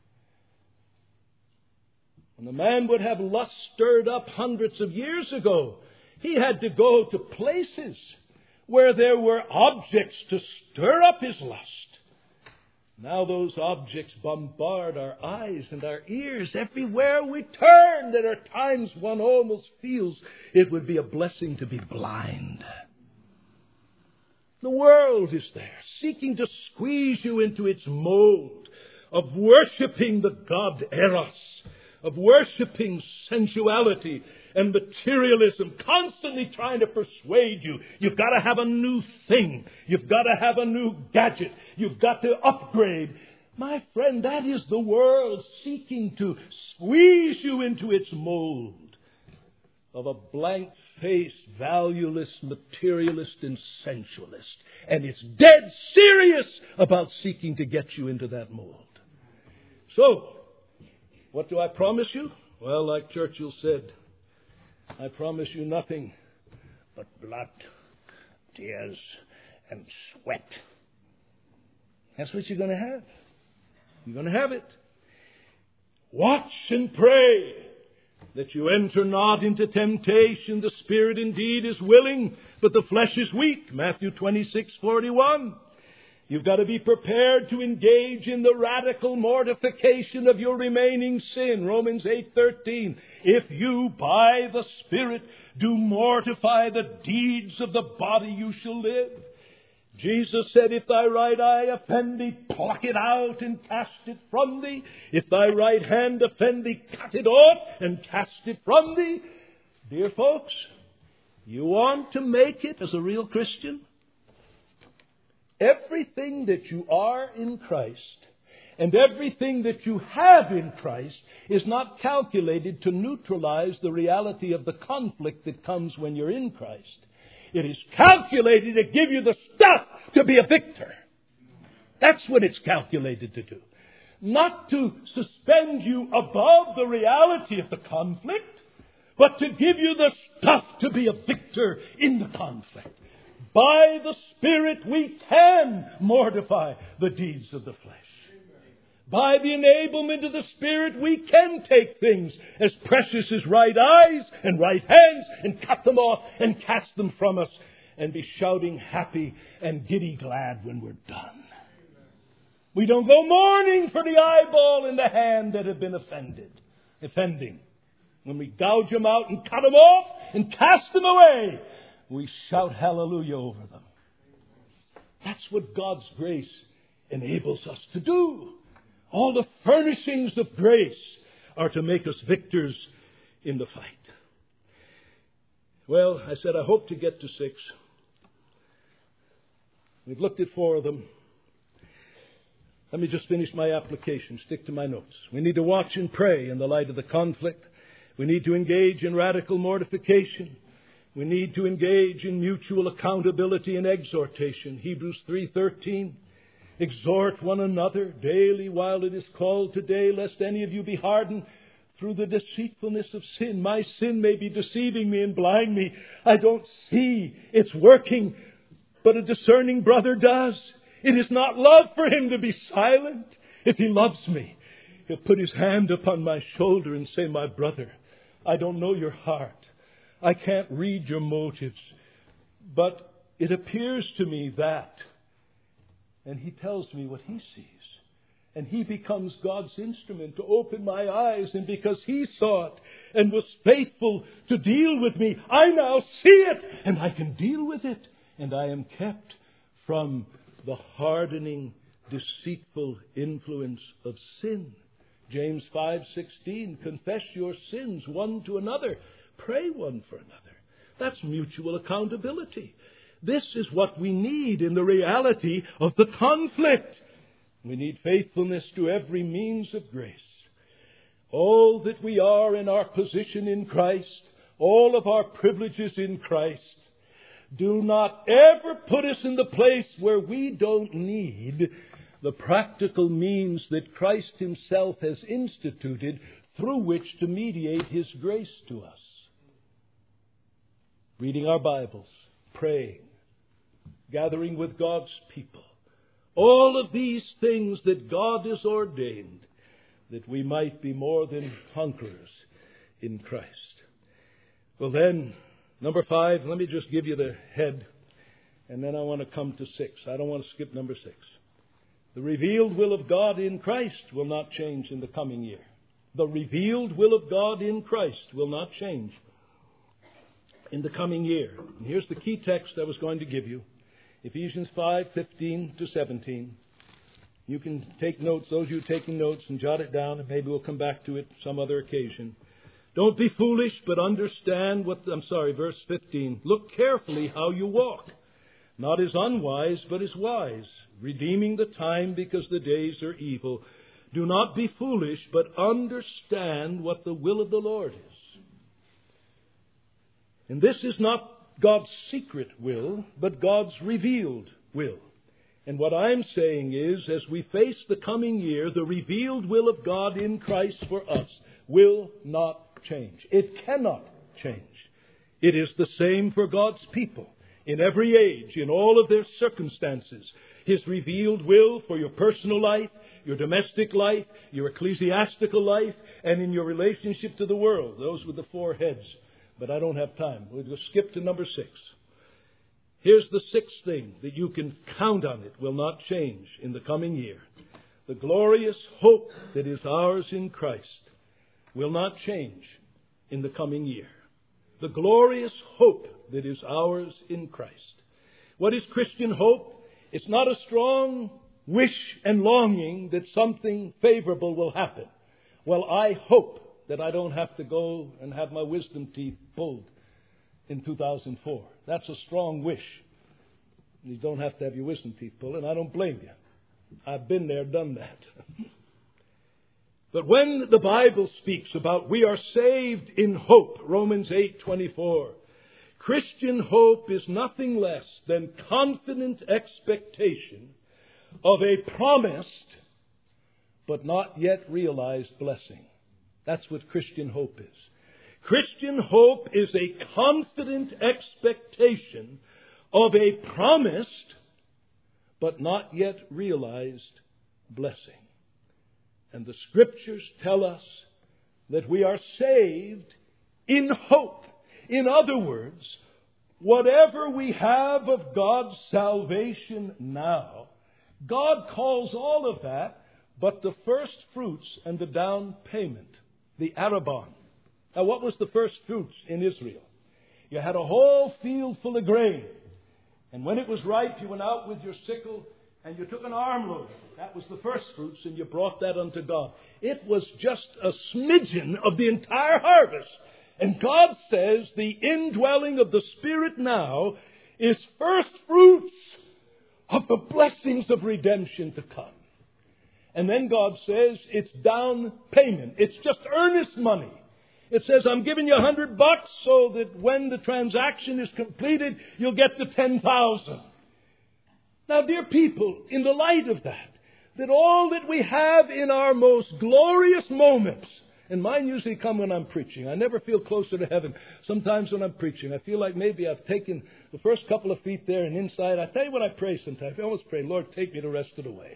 When a man would have lust stirred up hundreds of years ago, he had to go to places where there were objects to stir up his lust. Now those objects bombard our eyes and our ears everywhere we turn. There are times one almost feels it would be a blessing to be blind. The world is there, seeking to squeeze you into its mold of worshipping the god Eros, of worshipping sensuality and materialism, constantly trying to persuade you. You've got to have a new thing. You've got to have a new gadget. You've got to upgrade. My friend, that is the world seeking to squeeze you into its mold of a blank-faced, valueless materialist and sensualist. And it's dead serious about seeking to get you into that mold. So, what do I promise you? Well, like Churchill said, I promise you nothing but blood, tears, and sweat. That's what you're going to have. You're going to have it. Watch and pray that you enter not into temptation. The spirit indeed is willing, but the flesh is weak. Matthew twenty-six forty-one. You've got to be prepared to engage in the radical mortification of your remaining sin. Romans eight thirteen. If you by the Spirit do mortify the deeds of the body, you shall live. Jesus said, if thy right eye offend thee, pluck it out and cast it from thee. If thy right hand offend thee, cut it off and cast it from thee. Dear folks, you want to make it as a real Christian? Everything that you are in Christ and everything that you have in Christ is not calculated to neutralize the reality of the conflict that comes when you're in Christ. It is calculated to give you the stuff to be a victor. That's what it's calculated to do. Not to suspend you above the reality of the conflict, but to give you the stuff to be a victor in the conflict. By the Spirit we can mortify the deeds of the flesh. By the enablement of the Spirit we can take things as precious as right eyes and right hands and cut them off and cast them from us and be shouting happy and giddy glad when we're done. We don't go mourning for the eyeball in the hand that have been offended, offending. When we gouge them out and cut them off and cast them away, we shout hallelujah over them. That's what God's grace enables us to do. All the furnishings of grace are to make us victors in the fight. Well, I said I hope to get to six. We've looked at four of them. Let me just finish my application, stick to my notes. We need to watch and pray in the light of the conflict. We need to engage in radical mortification. We need to engage in mutual accountability and exhortation. Hebrews three thirteen. Exhort one another daily while it is called today, lest any of you be hardened through the deceitfulness of sin. My sin may be deceiving me and blind me. I don't see it's working, but a discerning brother does. It is not love for him to be silent. If he loves me, he'll put his hand upon my shoulder and say, my brother, I don't know your heart. I can't read your motives, but it appears to me that. And he tells me what he sees. And he becomes God's instrument to open my eyes. And because he saw it and was faithful to deal with me, I now see it and I can deal with it. And I am kept from the hardening, deceitful influence of sin. James five sixteen, confess your sins one to another. Pray one for another. That's mutual accountability. This is what we need in the reality of the conflict. We need faithfulness to every means of grace. All that we are in our position in Christ, all of our privileges in Christ, do not ever put us in the place where we don't need the practical means that Christ Himself has instituted through which to mediate His grace to us. Reading our Bibles, praying, gathering with God's people. All of these things that God has ordained, that we might be more than conquerors in Christ. Well then, number five, let me just give you the head, and then I want to come to six. I don't want to skip number six. The revealed will of God in Christ will not change in the coming year. The revealed will of God in Christ will not change in the coming year. And here's the key text I was going to give you. Ephesians five, fifteen to seventeen. You can take notes, those of you taking notes, and jot it down, and maybe we'll come back to it some other occasion. Don't be foolish, but understand what, I'm sorry, verse fifteen. Look carefully how you walk, not as unwise, but as wise, redeeming the time because the days are evil. Do not be foolish, but understand what the will of the Lord is. And this is not God's secret will, but God's revealed will. And what I'm saying is, as we face the coming year, the revealed will of God in Christ for us will not change. It cannot change. It is the same for God's people in every age, in all of their circumstances. His revealed will for your personal life, your domestic life, your ecclesiastical life, and in your relationship to the world. Those were the four heads. But I don't have time. We'll just skip to number six. Here's the sixth thing that you can count on. It will not change in the coming year. The glorious hope that is ours in Christ will not change in the coming year. The glorious hope that is ours in Christ. What is Christian hope? It's not a strong wish and longing that something favorable will happen. Well, I hope that I don't have to go and have my wisdom teeth pulled in two thousand four. That's a strong wish. You don't have to have your wisdom teeth pulled, and I don't blame you. I've been there, done that. But when the Bible speaks about we are saved in hope, Romans eight twenty-four, Christian hope is nothing less than confident expectation of a promised but not yet realized blessing. That's what Christian hope is. Christian hope is a confident expectation of a promised but not yet realized blessing. And the Scriptures tell us that we are saved in hope. In other words, whatever we have of God's salvation now, God calls all of that but the first fruits and the down payment. The Arabon. Now, what was the first fruits in Israel? You had a whole field full of grain. And when it was ripe, you went out with your sickle and you took an armload. That was the first fruits, and you brought that unto God. It was just a smidgen of the entire harvest. And God says the indwelling of the Spirit now is first fruits of the blessings of redemption to come. And then God says it's down payment. It's just earnest money. It says, I'm giving you a hundred bucks so that when the transaction is completed, you'll get the ten thousand. Now, dear people, in the light of that, that all that we have in our most glorious moments, and mine usually come when I'm preaching. I never feel closer to heaven. Sometimes when I'm preaching, I feel like maybe I've taken the first couple of feet there and inside. I tell you what I pray sometimes. I almost pray, Lord, take me the rest of the way.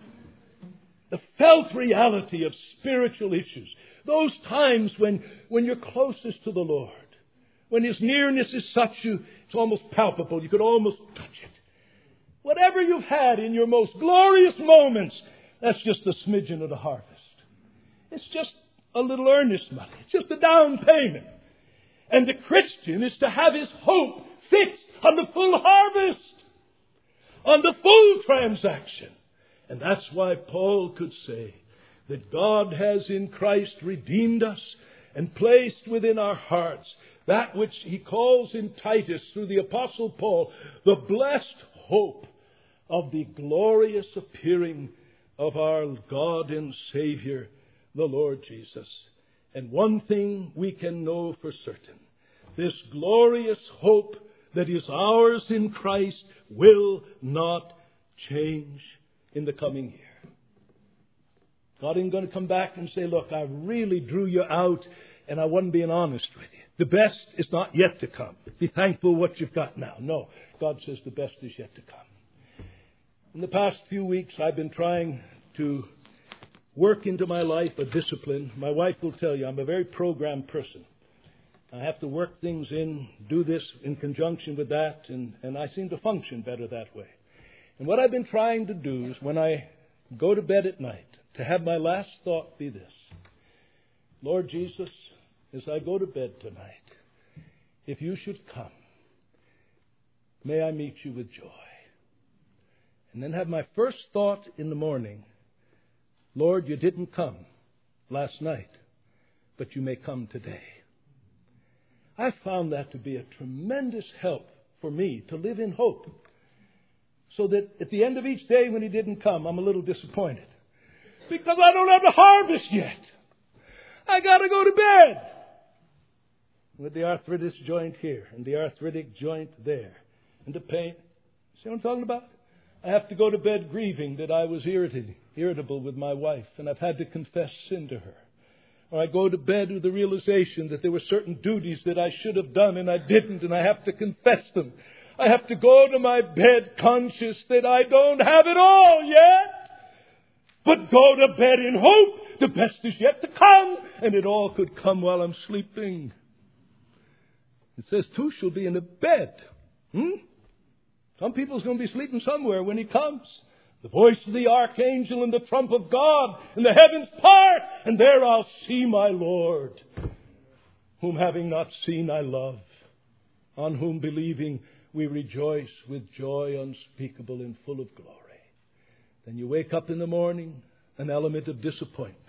The felt reality of spiritual issues. Those times when, when you're closest to the Lord. When His nearness is such, you, it's almost palpable. You could almost touch it. Whatever you've had in your most glorious moments, that's just a smidgen of the harvest. It's just a little earnest money. It's just a down payment. And the Christian is to have his hope fixed on the full harvest. On the full transaction. And that's why Paul could say that God has in Christ redeemed us and placed within our hearts that which he calls in Titus through the Apostle Paul, the blessed hope of the glorious appearing of our God and Savior, the Lord Jesus. And one thing we can know for certain, this glorious hope that is ours in Christ will not change in the coming year. God ain't going to come back and say, look, I really drew you out and I wasn't being honest with you. The best is not yet to come. Be thankful what you've got now. No, God says the best is yet to come. In the past few weeks, I've been trying to work into my life a discipline. My wife will tell you I'm a very programmed person. I have to work things in, do this in conjunction with that, and, and I seem to function better that way. And what I've been trying to do is when I go to bed at night, to have my last thought be this: Lord Jesus, as I go to bed tonight, if you should come, may I meet you with joy. And then have my first thought in the morning: Lord, you didn't come last night, but you may come today. I found that to be a tremendous help for me to live in hope. So that at the end of each day when he didn't come, I'm a little disappointed. Because I don't have the harvest yet. I got to go to bed. With the arthritis joint here and the arthritic joint there. And the pain. See what I'm talking about? I have to go to bed grieving that I was irritated, irritable with my wife. And I've had to confess sin to her. Or I go to bed with the realization that there were certain duties that I should have done and I didn't, and I have to confess them. I have to go to my bed conscious that I don't have it all yet, but go to bed in hope. The best is yet to come, and it all could come while I'm sleeping. It says two shall be in a bed. Hmm? Some people's going to be sleeping somewhere when he comes. The voice of the archangel and the trump of God and the heavens part, and there I'll see my Lord, whom having not seen I love, on whom believing we rejoice with joy unspeakable and full of glory. Then you wake up in the morning, an element of disappointment.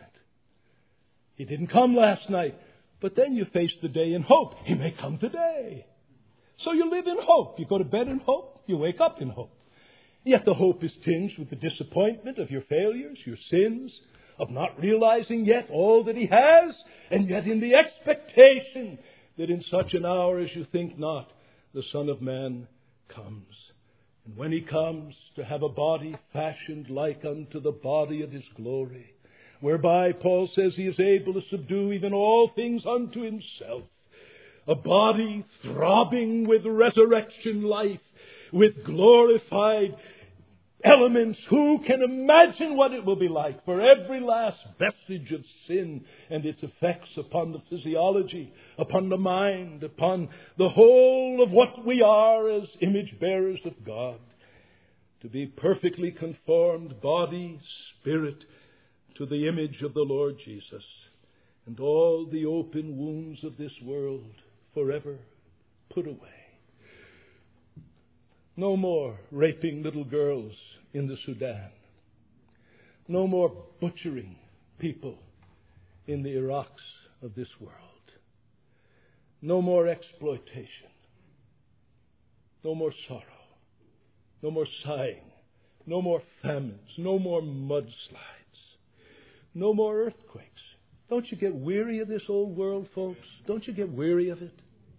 He didn't come last night, but then you face the day in hope. He may come today. So you live in hope. You go to bed in hope. You wake up in hope. Yet the hope is tinged with the disappointment of your failures, your sins, of not realizing yet all that He has, and yet in the expectation that in such an hour as you think not, the Son of Man comes. And when He comes, to have a body fashioned like unto the body of His glory, whereby Paul says He is able to subdue even all things unto Himself. A body throbbing with resurrection life, with glorified elements. Who can imagine what it will be like for every last vestige of sin and its effects upon the physiology, upon the mind, upon the whole of what we are as image bearers of God, to be perfectly conformed, body, spirit, to the image of the Lord Jesus, and all the open wounds of this world forever put away. No more raping little girls in the Sudan. No more butchering people in the Iraqs of this world. No more exploitation. No more sorrow. No more sighing. No more famines. No more mudslides. No more earthquakes. Don't you get weary of this old world, folks? Don't you get weary of it?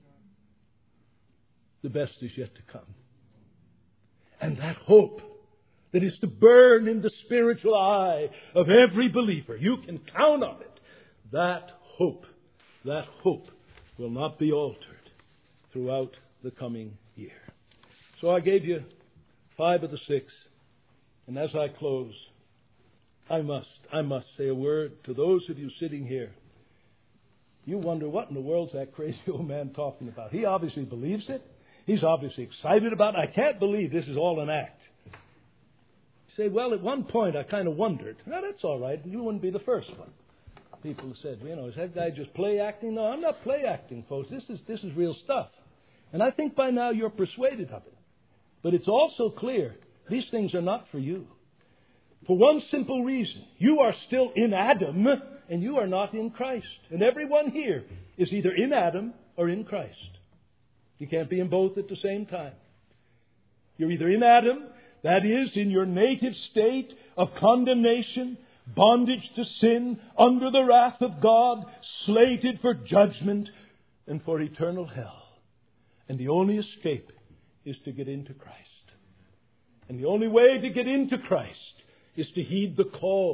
The best is yet to come. And that hope that is to burn in the spiritual eye of every believer, you can count on it. That hope, that hope will not be altered throughout the coming year. So I gave you five of the six. And as I close, I must, I must say a word to those of you sitting here. You wonder, what in the world's that crazy old man talking about? He obviously believes it. He's obviously excited about it. I can't believe this is all an act. You say, well, at one point I kind of wondered. Now, that's all right. You wouldn't be the first one. People said, you know, is that guy just play acting? No, I'm not play acting, folks. This is, this is real stuff. And I think by now you're persuaded of it. But it's also clear these things are not for you. For one simple reason. You are still in Adam and you are not in Christ. And everyone here is either in Adam or in Christ. You can't be in both at the same time. You're either in Adam, that is, in your native state of condemnation, bondage to sin, under the wrath of God, slated for judgment and for eternal hell. And the only escape is to get into Christ. And the only way to get into Christ is to heed the call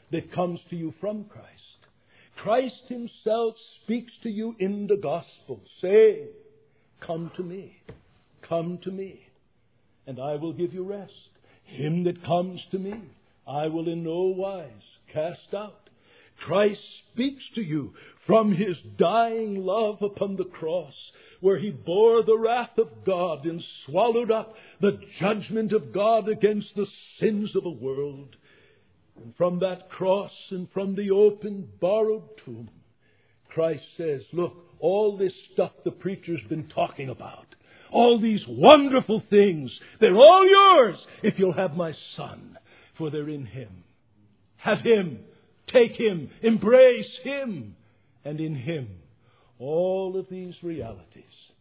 that comes to you from Christ. Christ himself speaks to you in the gospel, saying, come to me, come to me, and I will give you rest. Him that comes to me, I will in no wise cast out. Christ speaks to you from his dying love upon the cross, where he bore the wrath of God and swallowed up the judgment of God against the sins of the world. And from that cross and from the open, borrowed tomb, Christ says, look, all this stuff the preacher's been talking about, all these wonderful things, they're all yours if you'll have my Son, for they're in him. Have him, take him, embrace him, and in him all of these realities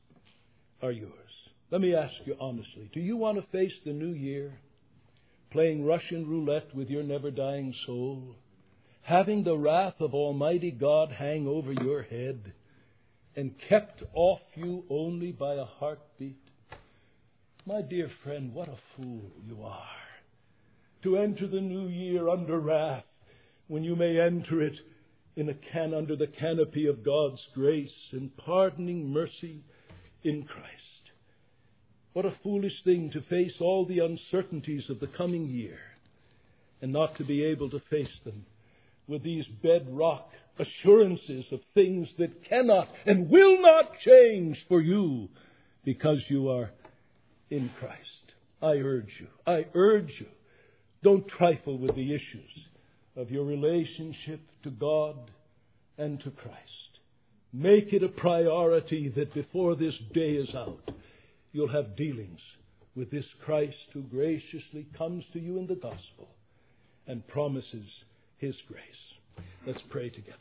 are yours. Let me ask you honestly, do you want to face the new year playing Russian roulette with your never-dying soul, having the wrath of Almighty God hang over your head and kept off you only by a heartbeat? My dear friend, what a fool you are to enter the new year under wrath when you may enter it in a can under the canopy of God's grace and pardoning mercy in Christ. What a foolish thing to face all the uncertainties of the coming year and not to be able to face them with these bedrock assurances of things that cannot and will not change for you because you are in Christ. I urge you, I urge you, don't trifle with the issues of your relationship to God and to Christ. Make it a priority that before this day is out, you'll have dealings with this Christ who graciously comes to you in the gospel and promises his grace. Let's pray together.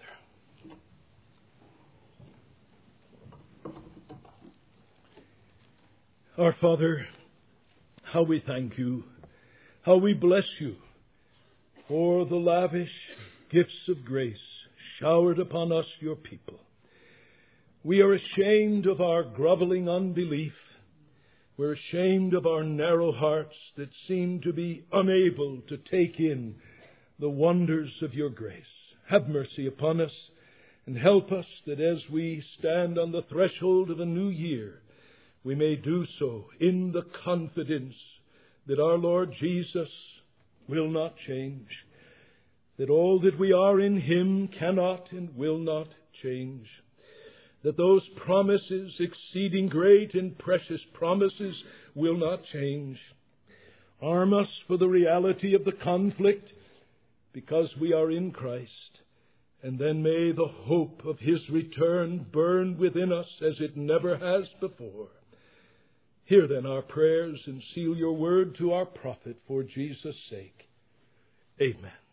Our Father, how we thank you, how we bless you for the lavish gifts of grace showered upon us, your people. We are ashamed of our groveling unbelief. We're ashamed of our narrow hearts that seem to be unable to take in the wonders of your grace. Have mercy upon us and help us that as we stand on the threshold of a new year, we may do so in the confidence that our Lord Jesus will not change, that all that we are in him cannot and will not change, that those promises, exceeding great and precious promises, will not change. Arm us for the reality of the conflict because we are in Christ, and then may the hope of his return burn within us as it never has before. Hear then our prayers and seal your word to our prophet for Jesus' sake. Amen.